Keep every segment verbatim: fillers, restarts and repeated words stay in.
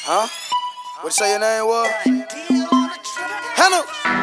Huh? What you say your name was? Hannah.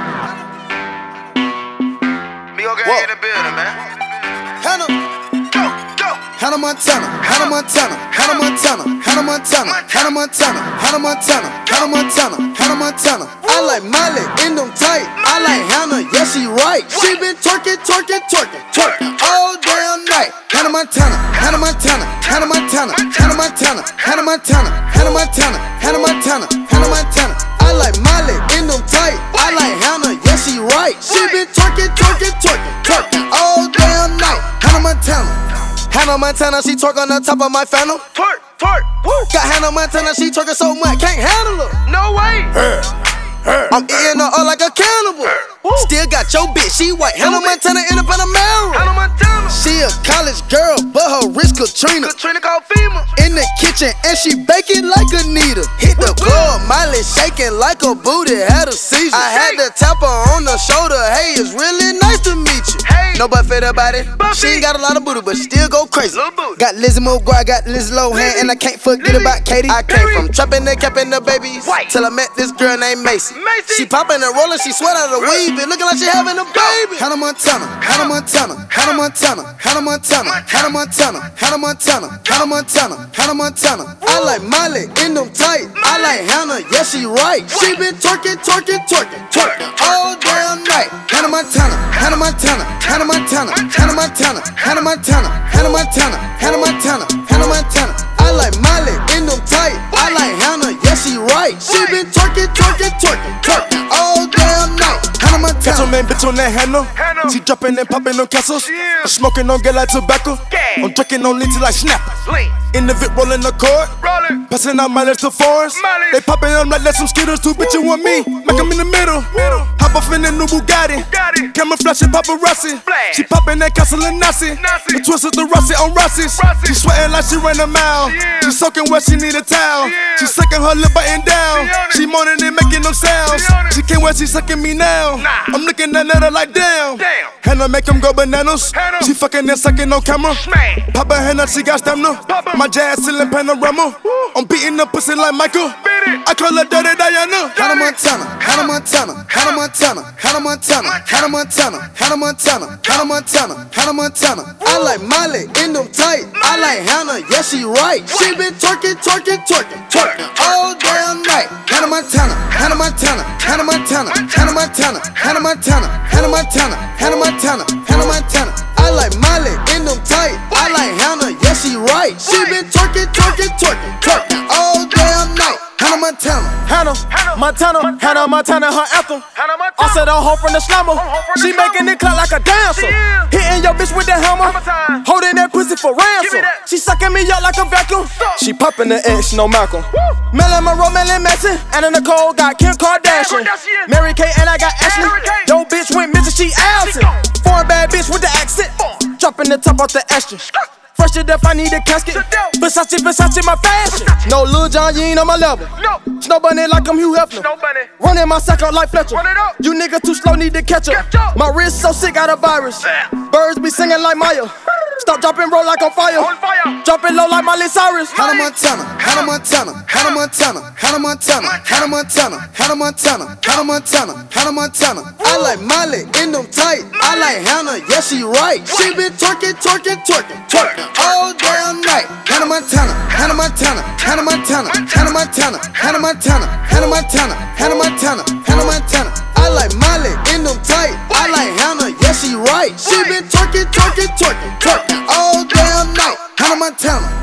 Me gon' get in the building, man. Hannah. Go, go. Hannah Montana, Hannah Montana, Hannah Montana, Hannah Montana, Hannah Montana, Hannah Montana, Hannah Montana, Hannah Montana. I like Miley in them tight. I like Hannah, yeah she right. She been twerking, twerking, twerking, twerking all damn night. Hannah Montana, Hannah Montana, Hannah Montana, Hannah Montana, Hannah Montana, Hannah Montana, Hannah Montana, Hannah Montana. I like Miley in them tight. I like Hannah, yeah she right. She been twerking, twerking, twerking, twerking all damn night. Hannah Montana. Hannah Montana, she twerk on the top of my phantom. Twerk, twerk, woo. Got Hannah Montana, she twerking so much, can't handle her. No way. Her, her. I'm eating her up like a cannibal. Still got your bitch, she white. Hannah Montana in up in a mirror. Hannah Montana. She a college girl, but her wrist Katrina. Katrina called FEMA. In the kitchen, and she baking like Anita. Hit the club, Miley shaking like a booty, had a seizure. I had to tap her on the shoulder, hey, it's really nice to meet you. Hey. No butt fit about it. She ain't got a lot of booty, but still go crazy. Little booty. Got Lizzie McGuire, got Liz Lohan, and I can't forget about Katie. I came from trapping and capping the babies White. till I met this girl named Macy. Macy. She popping and rolling, she sweat out of the weave, and looking like she having a baby. Hannah Montana, Hannah Montana, Hannah Montana, Hannah Montana, Hannah Montana, Hannah Montana, Hannah Montana, Hannah Montana. I like Miley in them tight. I like Hannah, yeah she right. She been twerking, twerking, twerking, twerking all damn night. Hannah Montana, Hannah Montana, Hannah Montana, Hannah Montana, Hannah Montana, Hannah Montana, Hannah Montana, Hannah Montana. I like Miley in them tight. I like Hannah, yeah she right. She been twerking, twerking, twerking, twerking all damn night. Hannah Montana. Catch your main bitch on that Hannah. Hannah. She dropping and popping on castles. Yeah. I'm smoking on get like tobacco. Yeah. I'm drinking on linty like snappers. Lean. In the Vic rolling the cord. Rollin'. Passing out mileage to foreigns. Mileage. They popping them like let some skittles. Two bitches want me. Make them in the middle. Middle. Hop off in the new Bugatti. Bugatti. Camera flashing paparazzi. Flash. She popping that castle and Nazi. Nazi. The twist of the Rossi on Rossi's. Rossi. She sweating like she ran a mile. Yeah. She soaking wet, she need a towel. Yeah. She sucking her lip button down. She on it. She moaning and making them sounds. She on it. She can't wait, she sucking me now. Nah. I'm looking at her like damn. Damn. Hannah make them go bananas. Hannah. She fucking and sucking on camera. Smash. Papa Hannah, she got stamina. Papa. My jazz ceiling panorama. I'm beating the pussy like Michael. Beat it. I call her Dirty Diana. Hannah Montana, Hannah Montana, Hannah Montana, Hannah Montana, Hannah Montana, Hannah Montana, Hannah Montana, Hannah Montana. I like Miley in them tight. I like Hannah, yeah she right. She been twerking, twerking, twerking, twerking all damn night. Hannah Montana, Hannah Montana, Hannah Montana, Hannah Montana, Hannah Montana, Hannah Montana, Hannah Montana, Hannah Montana. I like Miley in them tight. I like Hannah, yeah she right. She been twerking, twerking, twerking, twerking all damn night. Hannah Montana. Hannah, Montana, Hannah Montana, her anthem. Hannah Montana. I said I'm home from the slumber. home from She the slumber. making it clap like a dancer. She is. Hitting your bitch with the hammer. Hammer time. Holding that pussy for ransom. that. She sucking me up like a vacuum. Stop. She popping the X, no Malcolm. Woo. Marilyn Monroe, Marilyn Manson. Anna Nicole got Kim Kardashian. Kardashian. Mary Kay and I got Ashley. Mary Kay. Yo bitch went missing, she Allison. gone. Foreign bad bitch with the accent. Foreign. Dropping the top off the Aston. Fresh to death, I need a casket. To death. Versace, Versace, my fashion. Versace. No Lil Jon, you ain't on my level. No. Snow bunny like I'm Hugh Hefner. No bunny. Running my sack out like Fletcher. Run it up. You niggas too slow, need to catch up. Catch up. My wrist so sick, got a virus. Yeah. Birds be singing like Maya. Stop, dropping, roll like on fire. On fire. Dropping low like Miley Cyrus. Hannah Montana, Hannah Montana, Hannah Montana, Hannah Montana, Hannah Montana, Hannah Montana, Hannah Montana, Hannah Montana. I like Miley in them tight. I like Hannah, yeah she right. She been twerking, twerking, twerking, twerking all damn night. Hannah Montana, Hannah Montana, Hannah Montana, Hannah Montana, Hannah Montana, Hannah Montana, Hannah Montana, Hannah Montana. I like Miley in them tight. I like Hannah, yeah she right. She been twerking, twerking, twerking, twerking all damn night. Hannah Montana.